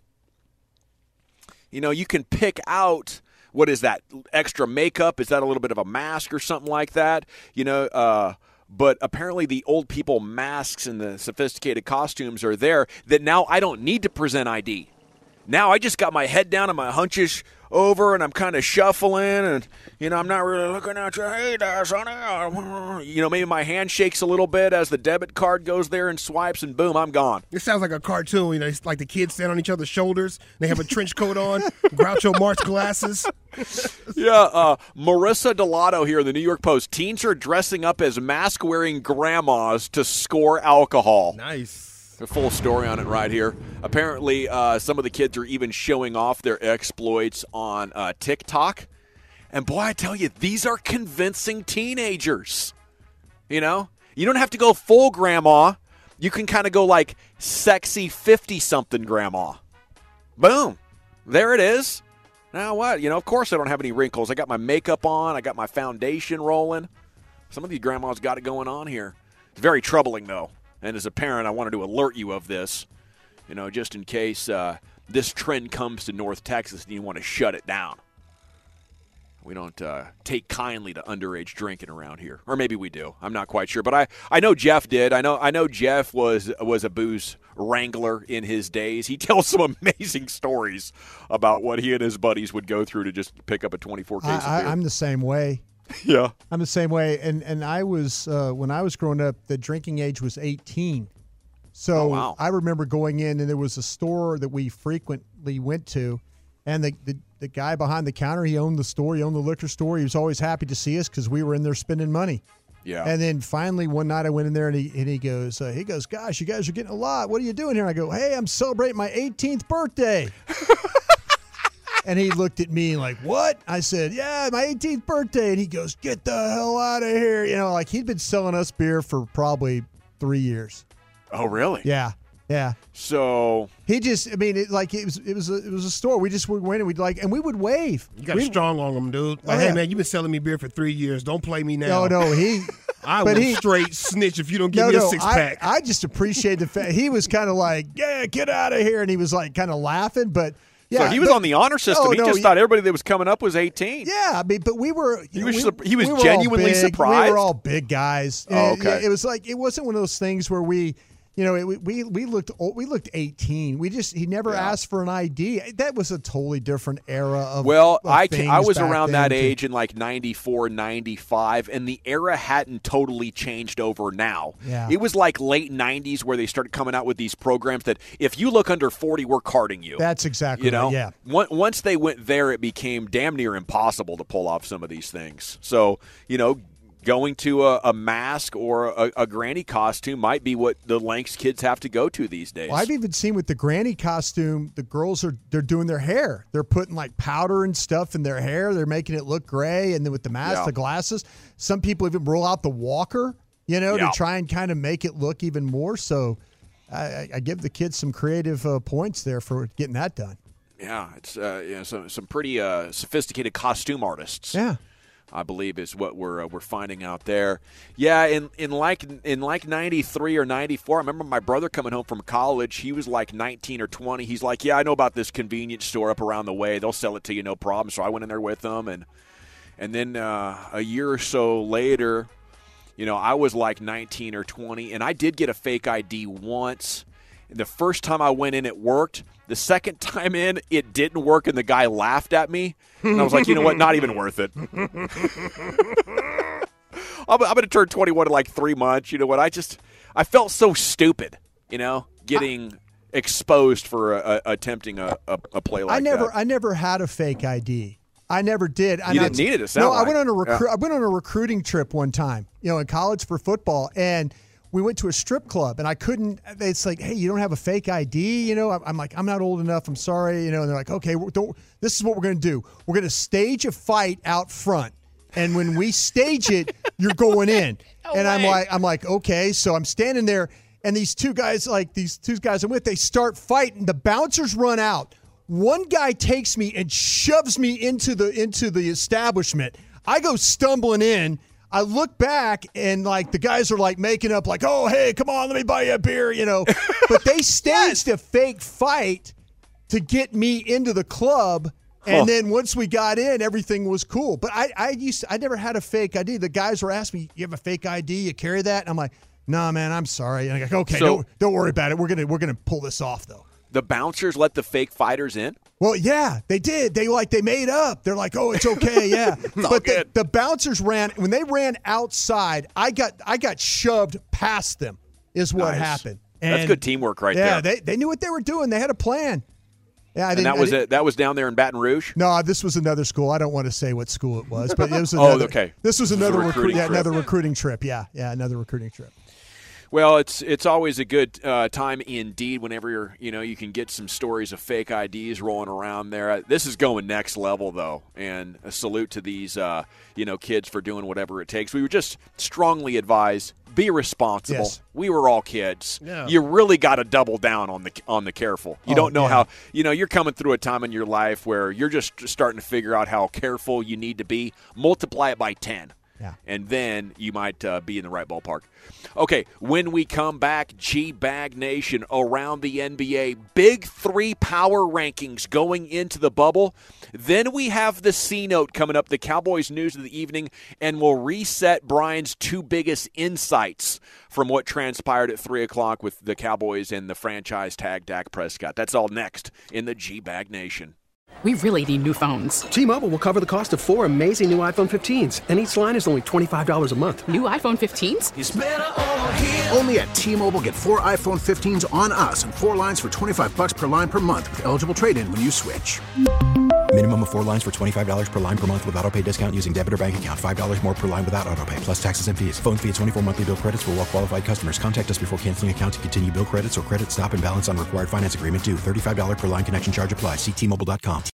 [SPEAKER 3] you know, you can pick out, what is that, extra makeup? Is that a little bit of a mask or something like that? You know, uh, but apparently the old people masks and the sophisticated costumes are there that now I don't need to present I D. Now I just got my head down and my hunches over, and I'm kind of shuffling, and, you know, I'm not really looking at you. Hey there, sonny. You know, maybe my hand shakes a little bit as the debit card goes there and swipes, and boom, I'm gone.
[SPEAKER 6] This sounds like a cartoon. You know, it's like the kids stand on each other's shoulders. They have a trench coat on, Groucho Marx glasses.
[SPEAKER 3] Yeah, uh, Marissa Delato here in the New York Post. Teens are dressing up as mask-wearing grandmas to score alcohol.
[SPEAKER 6] Nice.
[SPEAKER 3] A full story on it right here. Apparently, uh, some of the kids are even showing off their exploits on uh, TikTok. And boy, I tell you, these are convincing teenagers. You know? You don't have to go full grandma. You can kind of go like sexy fifty-something grandma. Boom. There it is. Now what? You know, of course I don't have any wrinkles. I got my makeup on. I got my foundation rolling. Some of these grandmas got it going on here. It's very troubling, though. And as a parent, I wanted to alert you of this, you know, just in case uh, this trend comes to North Texas and you want to shut it down. We don't uh, take kindly to underage drinking around here. Or maybe we do. I'm not quite sure. But I, I know Jeff did. I know I know Jeff was was a booze wrangler in his days. He tells some amazing stories about what he and his buddies would go through to just pick up a twenty-four case
[SPEAKER 4] I,
[SPEAKER 3] of beer.
[SPEAKER 4] I, I'm the same way.
[SPEAKER 3] Yeah.
[SPEAKER 4] I'm the same way. And and I was, uh, when I was growing up, the drinking age was eighteen. So
[SPEAKER 3] Oh, wow.
[SPEAKER 4] I remember going in, and there was a store that we frequently went to, and the, the, the guy behind the counter, he owned the store, he owned the liquor store. He was always happy to see us because we were in there spending money.
[SPEAKER 3] Yeah.
[SPEAKER 4] And then finally one night I went in there, and he and he goes, uh, he goes, gosh, you guys are getting a lot. What are you doing here? I go, hey, I'm celebrating my eighteenth birthday. And he looked at me like, what? I said, yeah, my eighteenth birthday. And he goes, get the hell out of here. You know, like he'd been selling us beer for probably three years.
[SPEAKER 3] Oh, really?
[SPEAKER 4] Yeah. Yeah.
[SPEAKER 3] So
[SPEAKER 4] he just, I mean, it, like it was, it was, a, it was a store. We just would went and we'd like, and we would wave.
[SPEAKER 6] You got
[SPEAKER 4] we,
[SPEAKER 6] strong on him, dude. Like,
[SPEAKER 4] Oh,
[SPEAKER 6] hey,
[SPEAKER 4] yeah.
[SPEAKER 6] man, you've been selling me beer for three years. Don't play me now.
[SPEAKER 4] No, no, he.
[SPEAKER 6] I
[SPEAKER 4] but
[SPEAKER 6] will
[SPEAKER 4] he-
[SPEAKER 6] straight snitch if you don't give
[SPEAKER 4] No,
[SPEAKER 6] me a
[SPEAKER 4] no,
[SPEAKER 6] six
[SPEAKER 4] I,
[SPEAKER 6] pack.
[SPEAKER 4] I just appreciate the fact he was kind of like, yeah, get out of here. And he was like kind of laughing, but yeah.
[SPEAKER 3] so he was
[SPEAKER 4] but-
[SPEAKER 3] on the honor system.
[SPEAKER 4] Oh,
[SPEAKER 3] he
[SPEAKER 4] no,
[SPEAKER 3] just
[SPEAKER 4] he-
[SPEAKER 3] thought everybody that was coming up was eighteen.
[SPEAKER 4] Yeah, I mean, but we were.
[SPEAKER 3] He
[SPEAKER 4] you
[SPEAKER 3] was
[SPEAKER 4] know,
[SPEAKER 3] sup-
[SPEAKER 4] we,
[SPEAKER 3] he was
[SPEAKER 4] we were all
[SPEAKER 3] genuinely
[SPEAKER 4] big. We
[SPEAKER 3] surprised?
[SPEAKER 4] were all big guys.
[SPEAKER 3] Oh,
[SPEAKER 4] And,
[SPEAKER 3] okay.
[SPEAKER 4] yeah, it was like it wasn't one of those things where we, you know, it, we we looked old- we looked eighteen. We just he never
[SPEAKER 3] Yeah.
[SPEAKER 4] asked for an I D. That was a totally different era of.
[SPEAKER 3] Well,
[SPEAKER 4] of
[SPEAKER 3] I, ca- I
[SPEAKER 4] things
[SPEAKER 3] was
[SPEAKER 4] back
[SPEAKER 3] around
[SPEAKER 4] then
[SPEAKER 3] that
[SPEAKER 4] to-
[SPEAKER 3] age in like ninety-four, ninety-five, and the era hadn't totally changed over now.
[SPEAKER 4] Yeah.
[SPEAKER 3] It was like late nineties where they started coming out with these programs that if you look under forty, we're carding you.
[SPEAKER 4] That's exactly
[SPEAKER 3] You know,
[SPEAKER 4] right, yeah.
[SPEAKER 3] Once once they went there, it became damn near impossible to pull off some of these things. So, you know, going to a, a mask or a, a granny costume might be what the lengths kids have to go to these days.
[SPEAKER 4] Well, I've even seen with the granny costume, the girls are they're doing their hair. They're putting like powder and stuff in their hair. They're making it look gray, and then with the mask,
[SPEAKER 3] Yeah.
[SPEAKER 4] the glasses. Some people even roll out the walker, you know,
[SPEAKER 3] Yeah.
[SPEAKER 4] to try and kind of make it look even more. So, I, I- I give the kids some creative uh, points there for getting that done.
[SPEAKER 3] Yeah, it's uh, you know, some some pretty uh, sophisticated costume artists.
[SPEAKER 4] Yeah.
[SPEAKER 3] I believe is what we're uh, we're finding out there. Yeah, in in like in like ninety-three or ninety-four, I remember my brother coming home from college. He was like nineteen or twenty. He's like, yeah, I know about this convenience store up around the way. They'll sell it to you, no problem. So I went in there with them, and and then uh, a year or so later, you know, I was like nineteen or twenty, and I did get a fake I D once. And the first time I went in, it worked. The second time in, it didn't work, and the guy laughed at me. And I was like, you know what? Not even worth it. I'm, I'm going to turn twenty-one in like three months. You know what? I just – I felt so stupid, you know, getting exposed for a, a, attempting a, a, a play like
[SPEAKER 4] I never,
[SPEAKER 3] that.
[SPEAKER 4] I never had a fake I D. I never did.
[SPEAKER 3] You didn't need it, it sound
[SPEAKER 4] No,
[SPEAKER 3] like.
[SPEAKER 4] I went on a recru-
[SPEAKER 3] Yeah.
[SPEAKER 4] I went on a recruiting trip one time, you know, in college for football, and – we went to a strip club, and I couldn't – it's like, hey, you don't have a fake I D? You know, I'm like, I'm not old enough. I'm sorry. You know, and they're like, okay, don't, this is what we're going to do. We're going to stage a fight out front, and when we stage it, you're going in.
[SPEAKER 12] No
[SPEAKER 4] and I'm
[SPEAKER 12] way.
[SPEAKER 4] like, I'm like, okay. So I'm standing there, and these two guys, like these two guys I'm with, they start fighting. The bouncers run out. One guy takes me and shoves me into the into the establishment. I go stumbling in. I look back, and, like, the guys are, like, making up, like, oh, hey, come on, let me buy you a beer, you know. But they staged a fake fight to get me into the club, and
[SPEAKER 3] Huh.
[SPEAKER 4] then once we got in, everything was cool. But I I used to, I never had a fake I D. The guys were asking me, you have a fake I D? You carry that? And I'm like, no, nah, man, I'm sorry. And I'm like, okay,
[SPEAKER 3] So-
[SPEAKER 4] don't, don't worry about it. We're gonna we're gonna pull this off, though.
[SPEAKER 3] The bouncers let the fake fighters in?
[SPEAKER 4] Well, yeah, they did. They like they made up. They're like, oh, it's okay, yeah. But the, the bouncers ran when they ran outside. I got I got shoved past them. Is what
[SPEAKER 3] Nice.
[SPEAKER 4] happened.
[SPEAKER 3] That's good teamwork right
[SPEAKER 4] yeah,
[SPEAKER 3] there.
[SPEAKER 4] they they knew what they were doing. They had a plan. Yeah, I
[SPEAKER 3] And
[SPEAKER 4] didn't,
[SPEAKER 3] that
[SPEAKER 4] I
[SPEAKER 3] was
[SPEAKER 4] didn't-
[SPEAKER 3] it. That was down there in Baton Rouge?
[SPEAKER 4] No, this was another school. I don't want to say what school it was, but it was
[SPEAKER 3] Oh,
[SPEAKER 4] another.
[SPEAKER 3] okay.
[SPEAKER 4] This was
[SPEAKER 3] It was a
[SPEAKER 4] another
[SPEAKER 3] recruiting
[SPEAKER 4] recruiting, yeah,
[SPEAKER 3] trip.
[SPEAKER 4] another recruiting trip. Yeah, yeah, another recruiting trip.
[SPEAKER 3] Well, it's it's always a good uh, time indeed whenever you're, you know, you can get some stories of fake I Ds rolling around there. This is going next level, though, and a salute to these, uh, you know, kids for doing whatever it takes. We would just strongly advise, be responsible.
[SPEAKER 4] Yes.
[SPEAKER 3] We were all kids.
[SPEAKER 6] Yeah.
[SPEAKER 3] You really got to double down on the on the careful. You
[SPEAKER 4] Oh,
[SPEAKER 3] don't know
[SPEAKER 4] yeah.
[SPEAKER 3] how, you know, you're coming through a time in your life where you're just starting to figure out how careful you need to be. Multiply it by ten.
[SPEAKER 4] Yeah.
[SPEAKER 3] And then you might uh, be in the right ballpark. Okay, when we come back, G-Bag Nation around the N B A. Big three power rankings going into the bubble. Then we have the C-Note coming up, the Cowboys news of the evening, and we'll reset Brian's two biggest insights from what transpired at three o'clock with the Cowboys and the franchise tag Dak Prescott. That's all next in the G-Bag Nation.
[SPEAKER 12] We really need new phones.
[SPEAKER 13] T-Mobile will cover the cost of four amazing new iPhone fifteens, and each line is only twenty-five dollars a month.
[SPEAKER 12] New iPhone fifteens?
[SPEAKER 14] Only at T-Mobile, get four iPhone fifteens on us and four lines for twenty-five bucks per line per month with eligible trade-in when you switch.
[SPEAKER 15] Minimum of four lines for twenty-five dollars per line per month with autopay discount using debit or bank account. five dollars more per line without autopay, plus taxes and fees. Phone fee at twenty-four monthly bill credits for well-qualified customers. Contact us before canceling account to continue bill credits or credit stop and balance on required finance agreement due. thirty-five dollars per line connection charge applies. See T Mobile dot com.